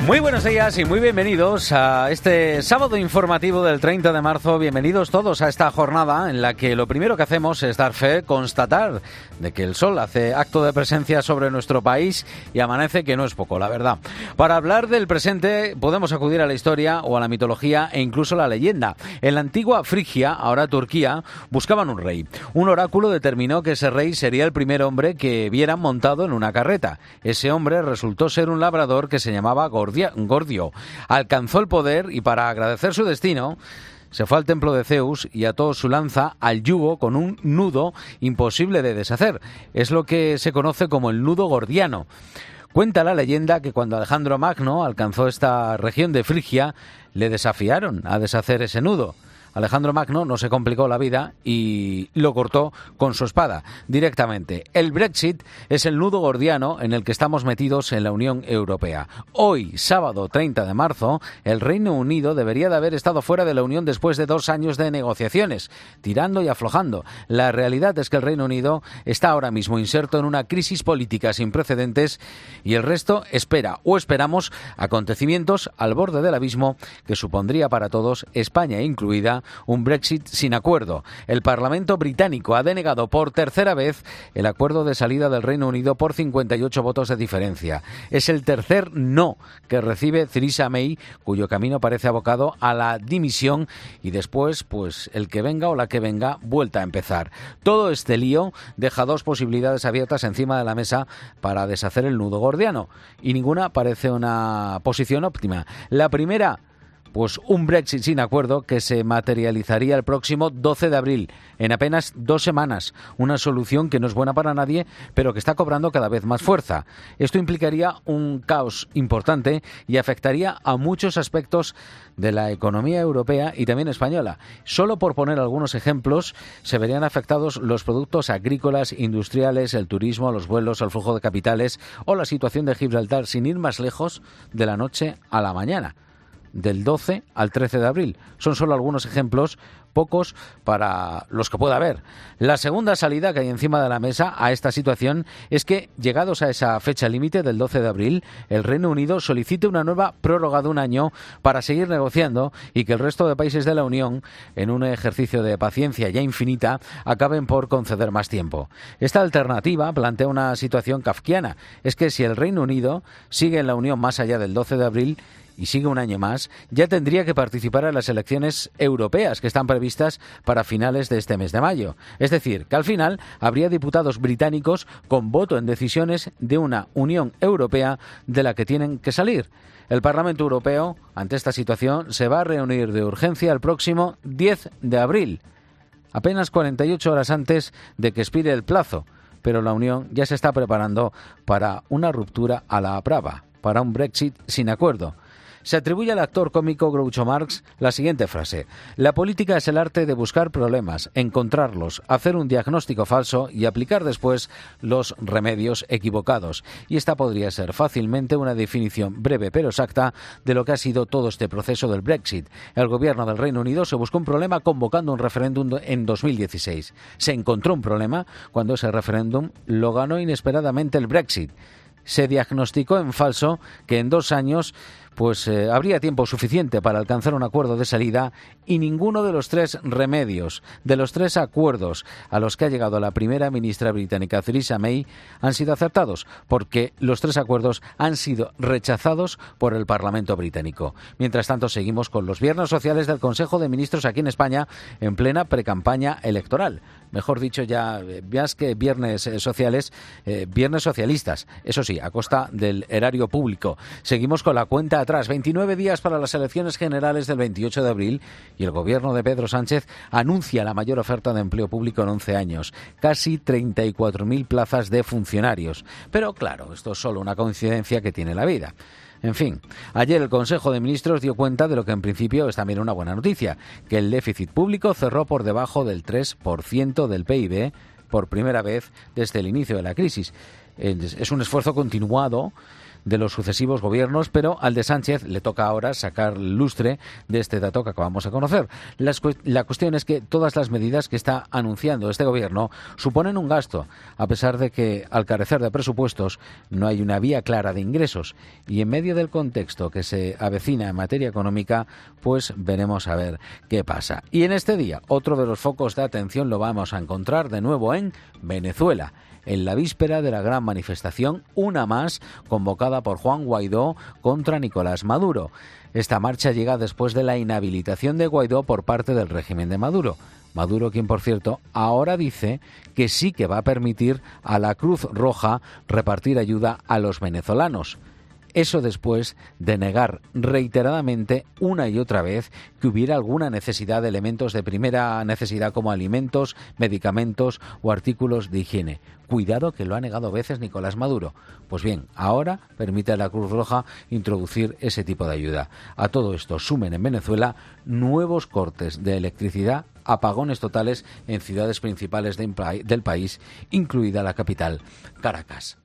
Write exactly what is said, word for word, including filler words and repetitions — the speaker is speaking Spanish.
Muy buenos días y muy bienvenidos a este sábado informativo del treinta de marzo. Bienvenidos todos a esta jornada en la que lo primero que hacemos es dar fe, constatar de que el sol hace acto de presencia sobre nuestro país y amanece, que no es poco, la verdad. Para hablar del presente podemos acudir a la historia o a la mitología e incluso a la leyenda. En la antigua Frigia, ahora Turquía, buscaban un rey. Un oráculo determinó que ese rey sería el primer hombre que vieran montado en una carreta. Ese hombre resultó ser un labrador que se llamaba Gordio. Gordio alcanzó el poder y, para agradecer su destino, se fue al templo de Zeus y ató su lanza al yugo con un nudo imposible de deshacer. Es lo que se conoce como el nudo gordiano. Cuenta la leyenda que cuando Alejandro Magno alcanzó esta región de Frigia, le desafiaron a deshacer ese nudo. Alejandro Magno no se complicó la vida y lo cortó con su espada directamente. El Brexit es el nudo gordiano en el que estamos metidos en la Unión Europea. Hoy, sábado treinta de marzo, el Reino Unido debería de haber estado fuera de la Unión después de dos años de negociaciones, tirando y aflojando. La realidad es que el Reino Unido está ahora mismo inserto en una crisis política sin precedentes y el resto espera o esperamos acontecimientos al borde del abismo que supondría para todos, España incluida, un Brexit sin acuerdo. El Parlamento británico ha denegado por tercera vez el acuerdo de salida del Reino Unido por cincuenta y ocho votos de diferencia. Es el tercer no que recibe Theresa May, cuyo camino parece abocado a la dimisión y después, pues el que venga o la que venga, vuelta a empezar. Todo este lío deja dos posibilidades abiertas encima de la mesa para deshacer el nudo gordiano y ninguna parece una posición óptima. La primera, pues un Brexit sin acuerdo que se materializaría el próximo doce de abril, en apenas dos semanas. Una solución que no es buena para nadie, pero que está cobrando cada vez más fuerza. Esto implicaría un caos importante y afectaría a muchos aspectos de la economía europea y también española. Solo por poner algunos ejemplos, se verían afectados los productos agrícolas, industriales, el turismo, los vuelos, el flujo de capitales o la situación de Gibraltar, sin ir más lejos, de la noche a la mañana. Del doce al trece de abril. Son solo algunos ejemplos, pocos para los que pueda haber. La segunda salida que hay encima de la mesa a esta situación es que, llegados a esa fecha límite del doce de abril, el Reino Unido solicite una nueva prórroga de un año para seguir negociando y que el resto de países de la Unión, en un ejercicio de paciencia ya infinita, acaben por conceder más tiempo. Esta alternativa plantea una situación kafkiana. Es que si el Reino Unido sigue en la Unión más allá del doce de abril, y sigue un año más, ya tendría que participar en las elecciones europeas que están previstas para finales de este mes de mayo. Es decir, que al final habría diputados británicos con voto en decisiones de una Unión Europea de la que tienen que salir. El Parlamento Europeo, ante esta situación, se va a reunir de urgencia el próximo diez de abril, apenas cuarenta y ocho horas antes de que expire el plazo, pero la Unión ya se está preparando para una ruptura a la brava, para un Brexit sin acuerdo. Se atribuye al actor cómico Groucho Marx la siguiente frase: la política es el arte de buscar problemas, encontrarlos, hacer un diagnóstico falso y aplicar después los remedios equivocados. Y esta podría ser fácilmente una definición breve pero exacta de lo que ha sido todo este proceso del Brexit. El gobierno del Reino Unido se buscó un problema convocando un referéndum en dos mil dieciséis. Se encontró un problema cuando ese referéndum lo ganó inesperadamente el Brexit. Se diagnosticó en falso que en dos años pues eh, habría tiempo suficiente para alcanzar un acuerdo de salida y ninguno de los tres remedios, de los tres acuerdos a los que ha llegado la primera ministra británica Theresa May han sido acertados, porque los tres acuerdos han sido rechazados por el Parlamento británico. Mientras tanto, seguimos con los viernes sociales del Consejo de Ministros aquí en España en plena precampaña electoral. Mejor dicho, ya más que viernes eh, sociales, eh, viernes socialistas, eso sí, a costa del erario público. Seguimos con la cuenta atrás, veintinueve días para las elecciones generales del veintiocho de abril y el gobierno de Pedro Sánchez anuncia la mayor oferta de empleo público en once años, casi treinta y cuatro mil plazas de funcionarios. Pero claro, esto es solo una coincidencia que tiene la vida. En fin, ayer el Consejo de Ministros dio cuenta de lo que en principio es también una buena noticia, que el déficit público cerró por debajo del tres por ciento del P I B por primera vez desde el inicio de la crisis. Es un esfuerzo continuado de los sucesivos gobiernos, pero al de Sánchez le toca ahora sacar lustre de este dato que acabamos de conocer. La, la cuestión es que todas las medidas que está anunciando este gobierno suponen un gasto, a pesar de que, al carecer de presupuestos, no hay una vía clara de ingresos. Y en medio del contexto que se avecina en materia económica, pues veremos a ver qué pasa. Y en este día, otro de los focos de atención lo vamos a encontrar de nuevo en Venezuela, en la víspera de la gran manifestación, una más, convocada por Juan Guaidó contra Nicolás Maduro. Esta marcha llega después de la inhabilitación de Guaidó por parte del régimen de Maduro. Maduro, quien por cierto ahora dice que sí que va a permitir a la Cruz Roja repartir ayuda a los venezolanos. Eso después de negar reiteradamente una y otra vez que hubiera alguna necesidad de elementos de primera necesidad como alimentos, medicamentos o artículos de higiene. Cuidado que lo ha negado veces Nicolás Maduro. Pues bien, ahora permite a la Cruz Roja introducir ese tipo de ayuda. A todo esto sumen en Venezuela nuevos cortes de electricidad, apagones totales en ciudades principales del país, incluida la capital, Caracas.